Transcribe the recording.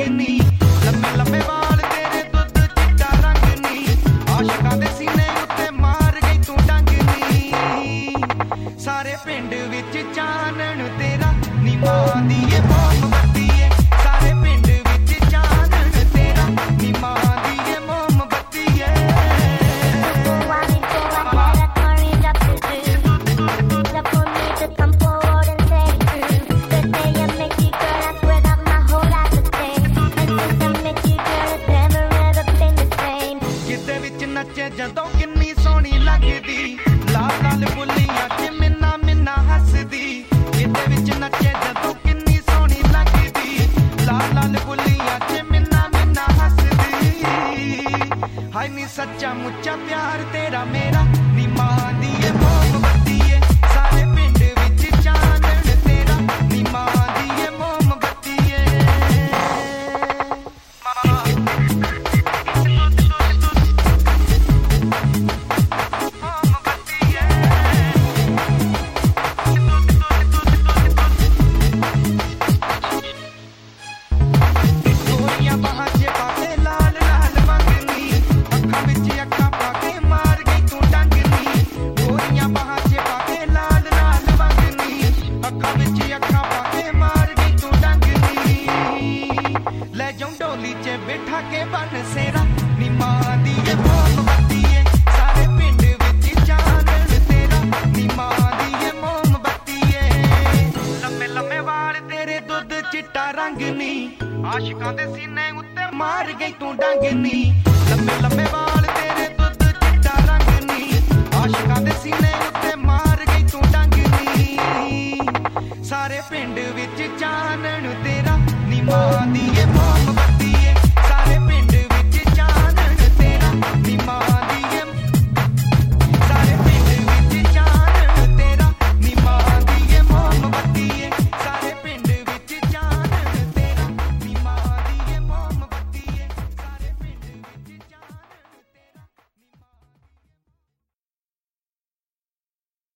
ਨੀ ਲੰਮੇ ਲੰਮੇ ਵਾਲ ਤੇਰੇ ਦੁੱਧ ਚਿੱਟਾ ਰੰਗ ਨੀ ਆਸ਼ਿਕਾਂ ਦੇ ਸੀਨੇ ਉੱਤੇ ਮਾਰ ਗਈ ਤੂੰ ਡੰਗ ਨੀ ਸਾਰੇ ਪਿੰਡ ਵਿੱਚ ਚਾਨਣ ਤੇਰਾ ਨੀ ਮਾਂ ਦੀ ਏ ਮੋਮਬੱਤੀ ਏ ਸਾਰੇ ਪਿੰਡ ਵਿੱਚ ਚਾਨਣ ਤੇਰਾ ਨੀ ਮਾਂ ਦੀ ਏ ਮੋਮਬੱਤੀ ਏ ਗਿੱਧੇ ਵਿੱਚ ਨੱਚੇ ਜਦੋਂ ਕਿੰਨੀ ਸੋਹਣੀ ਲੱਗਦੀ ਲਾਲ ਲਾਲ ਬੁੱਲੀਆਂ ਚ ਮਿੰਨਾ ਮਿੰਨਾ ਹੱਸਦੀ ਗਿੱਧੇ ਵਿੱਚ ਨੱਚੇ ਜਦੋਂ ਕਿੰਨੀ ਸੋਹਣੀ ਲੱਗਦੀ ਲਾਲ ਲਾਲ ਬੁੱਲੀਆਂ ਚ ਮਿੰਨਾ ਮਿੰਨਾ ਹੱਸਦੀ ਹਾਏ ਨੀ ਸੱਚਾ ਮੁੱਚਾ ਪਿਆਰ ਤੇਰਾ ਮੇਰਾ ਨੀ ਮਾਂ ਦੀ ਏ ਮੋਮਬੱਤੀ ਏ ਸਾਰੇ ਪਿੰਡ ਵਿੱਚ ਚਾਨਣ ਤੇਰਾ ਨੀ ਮਾਂ ਦੀ ਏ ਮੋਮਬੱਤੀ ਏ ਗੋਰੀਆਂ ਬਾਹਾਂ 'ਚ ਪਾ ਕੇ ਲਾਲ ਲਾਲ ਮੰਗਨੀ ਅੱਖਾਂ ਵਿੱਚ ਅੱਖਾਂ ਪਾ ਕੇ ਮਾਰ ਗਈ ਤੂੰ ਡੰਗ ਨੀ ਗੋਰੀਆਂ ਬਾਹਾਂ 'ਚ ਪਾ ਕੇ ਲਾਲ ਲਾਲ ਮੰਗਨੀ ਅੱਖਾਂ ਵਿੱਚ ਅੱਖਾਂ ਪਾ ਕੇ ਮਾਰ ਗਈ ਤੂੰ ਡੰਗ ਨੀ ਲੈ ਜਾਉਂ ਡੋਲੀ 'ਚ ਬਿਠਾ ਕੇ ਬਨ ਸੇਰਾ ਨੀ ਮਾਂ ਦੀ ਏ ਮੋਮਬੱਤੀ ਏ ਸਾਰੇ ਪਿੰਡ ਵਿੱਚ ਚਾਨਣ ਤੇਰਾ ਨੀ ਮਾਂ ਦੀ ਏ ਮੋਮਬੱਤੀ ਏ ਲੰਮੇ ਲੰਮੇ ਵਾਲ ਤੇਰੇ ਦੁੱਧ ਚਿੱਟਾ ਰੰਗ ਨੀ ਆਸ਼ਿਕਾਂ ਦੇ ਸੀਨੇ ਉੱਤੇ ਮਾਰ ਗਈ ਤੂੰ ਡੰਗ ਨੀ ਲੰਮੇ ਲੰਮੇ ਵਾਲ ਤੇਰੇ ਦੁੱਧ ਚਿੱਟਾ ਰੰਗ ਨੀ ਆਸ਼ਿਕਾਂ ਦੇ ਸੀਨੇ ਉੱਤੇ ਮਾਰ ਗਈ ਤੂੰ ਡੰਗ ਨੀ ਸਾਰੇ ਪਿੰਡ ਵਿੱਚ ਚਾਨਣ ਤੇਰਾ ਨੀ ਮਾਂ ਦੀ